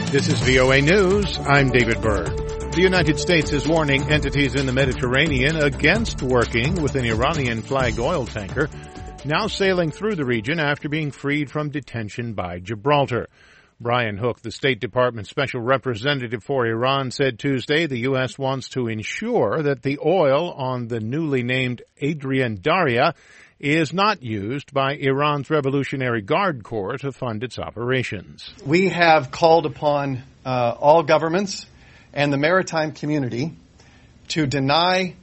This is VOA News. I'm David Byrd. The United States is warning entities in the Mediterranean against working with an Iranian-flagged oil tanker now sailing through the region after being freed from detention by Gibraltar. Brian Hook, the State Department Special Representative for Iran, said Tuesday the U.S. wants to ensure that the oil on the newly named Adrian Darya is not used by Iran's Revolutionary Guard Corps to fund its operations. We have called upon all governments and the maritime community to deny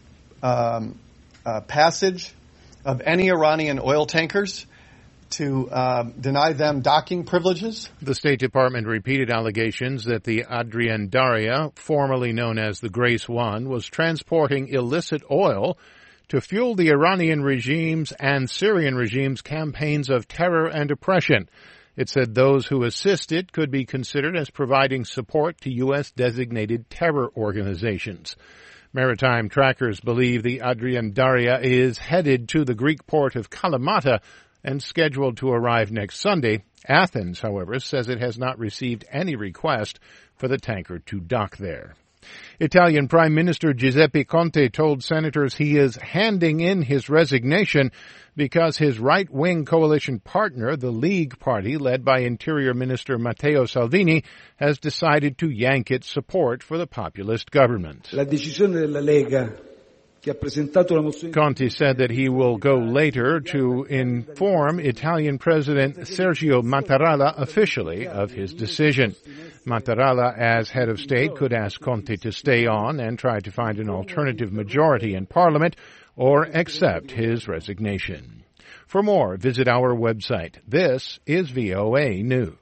passage of any Iranian oil tankers, to deny them docking privileges. The State Department repeated allegations that the Adrian Darya, formerly known as the Grace One, was transporting illicit oil to fuel the Iranian regime's and Syrian regime's campaigns of terror and oppression. It said those who assisted could be considered as providing support to U.S.-designated terror organizations. Maritime trackers believe the Adrian Darya is headed to the Greek port of Kalamata and scheduled to arrive next Sunday. Athens, however, says it has not received any request for the tanker to dock there. Italian Prime Minister Giuseppe Conte told senators he is handing in his resignation because his right-wing coalition partner, the League Party, led by Interior Minister Matteo Salvini, has decided to yank its support for the populist government. La decisione della Lega, che ha presentato la mozione. Conte said that he will go later to inform Italian President Sergio Mattarella officially of his decision. Mattarella, as head of state, could ask Conte to stay on and try to find an alternative majority in Parliament or accept his resignation. For more, visit our website. This is VOA News.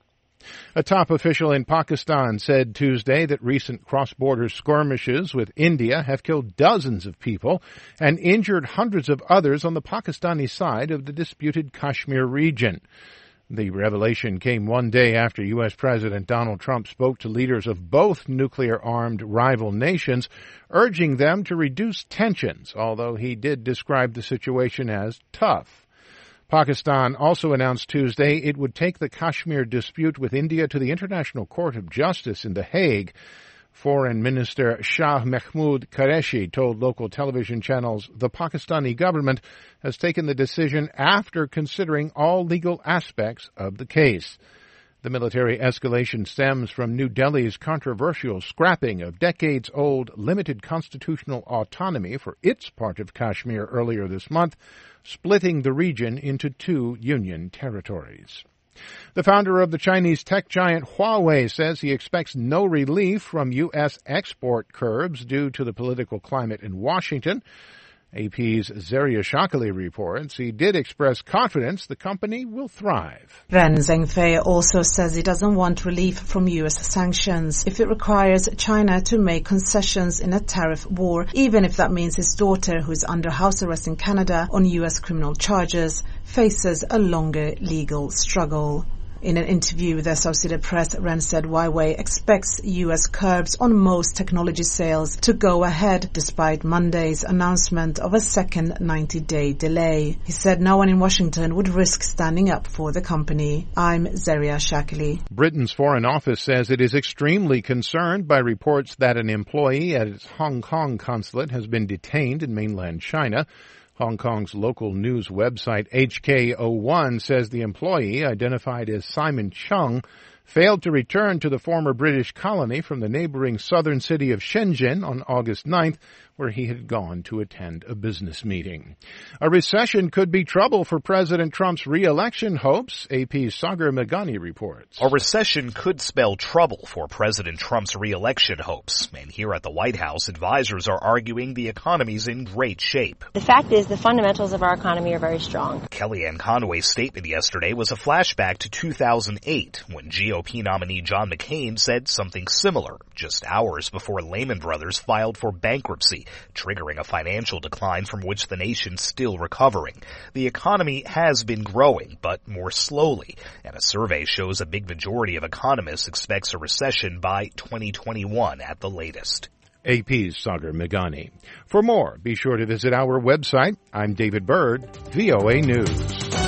A top official in Pakistan said Tuesday that recent cross-border skirmishes with India have killed dozens of people and injured hundreds of others on the Pakistani side of the disputed Kashmir region. The revelation came one day after U.S. President Donald Trump spoke to leaders of both nuclear-armed rival nations, urging them to reduce tensions, although he did describe the situation as tough. Pakistan also announced Tuesday it would take the Kashmir dispute with India to the International Court of Justice in The Hague. Foreign Minister Shah Mahmood Qureshi told local television channels the Pakistani government has taken the decision after considering all legal aspects of the case. The military escalation stems from New Delhi's controversial scrapping of decades-old limited constitutional autonomy for its part of Kashmir earlier this month, splitting the region into two union territories. The founder of the Chinese tech giant Huawei says he expects no relief from U.S. export curbs due to the political climate in Washington. AP's Zeria Shakali reports he did express confidence the company will thrive. Ren Zhengfei also says he doesn't want relief from U.S. sanctions if it requires China to make concessions in a tariff war, even if that means his daughter, who is under house arrest in Canada on U.S. criminal charges, faces a longer legal struggle. In an interview with the Associated Press, Ren said Huawei expects U.S. curbs on most technology sales to go ahead despite Monday's announcement of a second 90-day delay. He said no one in Washington would risk standing up for the company. I'm Zeria Shakali. Britain's Foreign Office says it is extremely concerned by reports that an employee at its Hong Kong consulate has been detained in mainland China. Hong Kong's local news website HK01 says the employee, identified as Simon Chung, failed to return to the former British colony from the neighboring southern city of Shenzhen on August 9th, where he had gone to attend a business meeting. A recession could be trouble for President Trump's re-election hopes, AP's Sagar Meghani reports. A recession could spell trouble for President Trump's re-election hopes. And here at the White House, advisors are arguing the economy's in great shape. The fact is the fundamentals of our economy are very strong. Kellyanne Conway's statement yesterday was a flashback to 2008, when GOP nominee John McCain said something similar, just hours before Lehman Brothers filed for bankruptcy, triggering a financial decline from which the nation's still recovering. The economy has been growing, but more slowly, and a survey shows a big majority of economists expects a recession by 2021 at the latest. AP's Sagar Meghani. For more, be sure to visit our website. I'm David Byrd, VOA News.